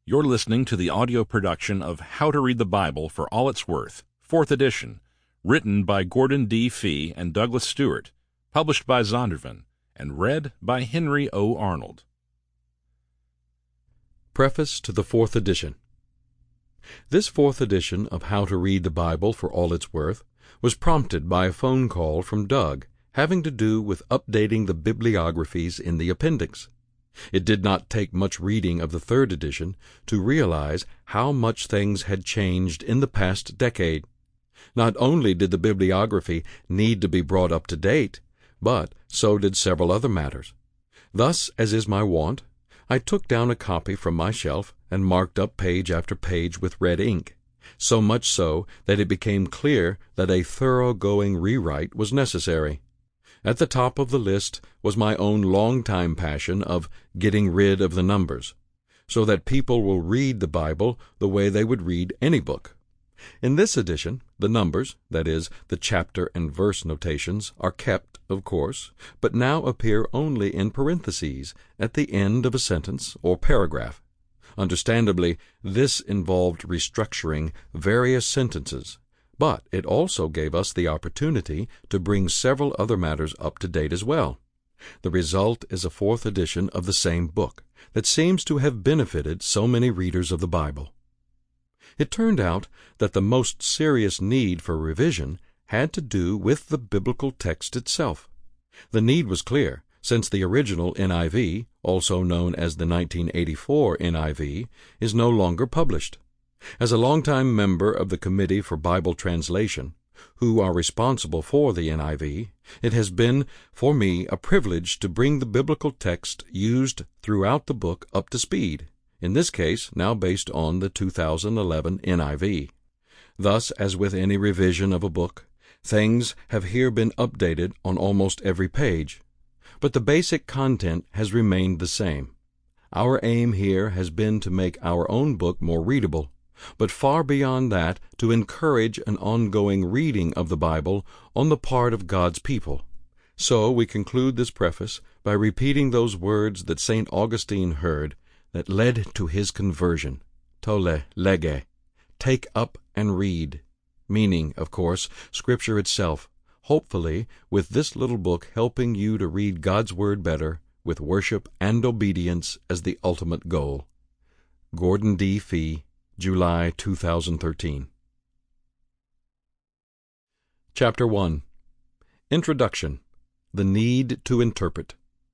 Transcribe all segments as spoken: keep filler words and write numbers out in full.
You're listening to the audio production of How to Read the Bible for All It's Worth, fourth edition, written by Gordon D. Fee and Douglas Stewart, published by Zondervan, and read by Henry O. Arnold. Preface to the fourth edition. This fourth edition of How to Read the Bible for All It's Worth was prompted by a phone call from Doug having to do with updating the bibliographies in the appendix. It did not take much reading of the third edition to realize how much things had changed in the past decade. Not only did the bibliography need to be brought up to date, but so did several other matters. Thus, as is my wont, I took down a copy from my shelf and marked up page after page with red ink, so much so that it became clear that a thorough-going rewrite was necessary. At the top of the list was my own long-time passion of getting rid of the numbers, so that people will read the Bible the way they would read any book. In this edition, the numbers, that is, the chapter and verse notations, are kept, of course, but now appear only in parentheses at the end of a sentence or paragraph. Understandably, this involved restructuring various sentences, but it also gave us the opportunity to bring several other matters up to date as well. The result is a fourth edition of the same book that seems to have benefited so many readers of the Bible. It turned out that the most serious need for revision had to do with the biblical text itself. The need was clear, since the original N I V, also known as the nineteen eighty-four N I V, is no longer published. As a longtime member of the Committee for Bible Translation, who are responsible for the N I V, it has been, for me, a privilege to bring the biblical text used throughout the book up to speed, in this case now based on the two thousand eleven N I V. Thus, as with any revision of a book, things have here been updated on almost every page, but the basic content has remained the same. Our aim here has been to make our own book more readable, but far beyond that, to encourage an ongoing reading of the Bible on the part of God's people. So we conclude this preface by repeating those words that Saint Augustine heard that led to his conversion: tole lege, take up and read, meaning, of course, Scripture itself, hopefully with this little book helping you to read God's Word better, with worship and obedience as the ultimate goal. Gordon D. Fee, July two thousand thirteen. Chapter one. Introduction. The Need to Interpret.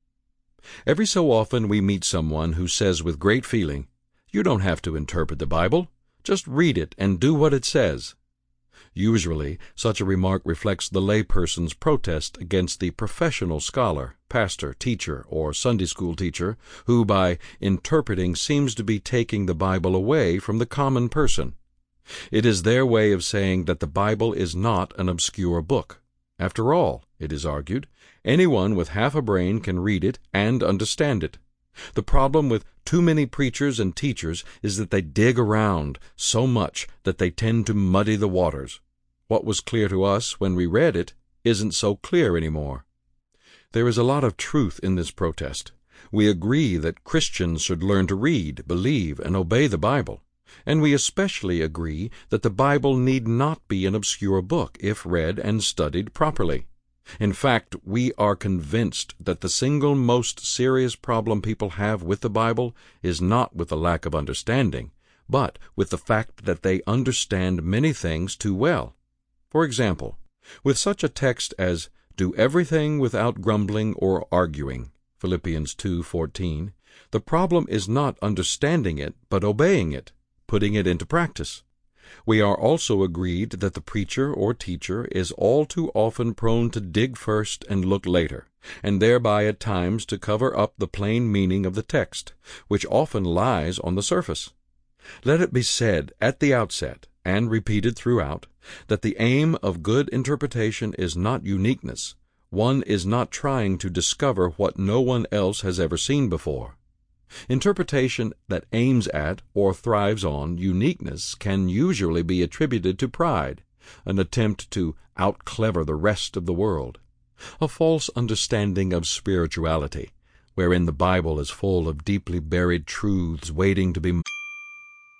Every so often we meet someone who says with great feeling, "You don't have to interpret the Bible. Just read it and do what it says." Usually, such a remark reflects the layperson's protest against the professional scholar, pastor, teacher, or Sunday school teacher, who by interpreting seems to be taking the Bible away from the common person. It is their way of saying that the Bible is not an obscure book. After all, it is argued, anyone with half a brain can read it and understand it. The problem with too many preachers and teachers is that they dig around so much that they tend to muddy the waters. What was clear to us when we read it isn't so clear anymore. There is a lot of truth in this protest. We agree that Christians should learn to read, believe, and obey the Bible, and we especially agree that the Bible need not be an obscure book if read and studied properly. In fact, we are convinced that the single most serious problem people have with the Bible is not with the lack of understanding, but with the fact that they understand many things too well. For example, with such a text as, "Do everything without grumbling or arguing," Philippians two fourteen, the problem is not understanding it, but obeying it, putting it into practice. We are also agreed that the preacher or teacher is all too often prone to dig first and look later, and thereby at times to cover up the plain meaning of the text, which often lies on the surface. Let it be said at the outset, and repeated throughout, that the aim of good interpretation is not uniqueness. One is not trying to discover what no one else has ever seen before. Interpretation that aims at or thrives on uniqueness can usually be attributed to pride, an attempt to out-clever the rest of the world, a false understanding of spirituality, wherein the Bible is full of deeply buried truths waiting to be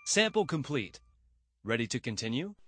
Sample complete. Ready to continue?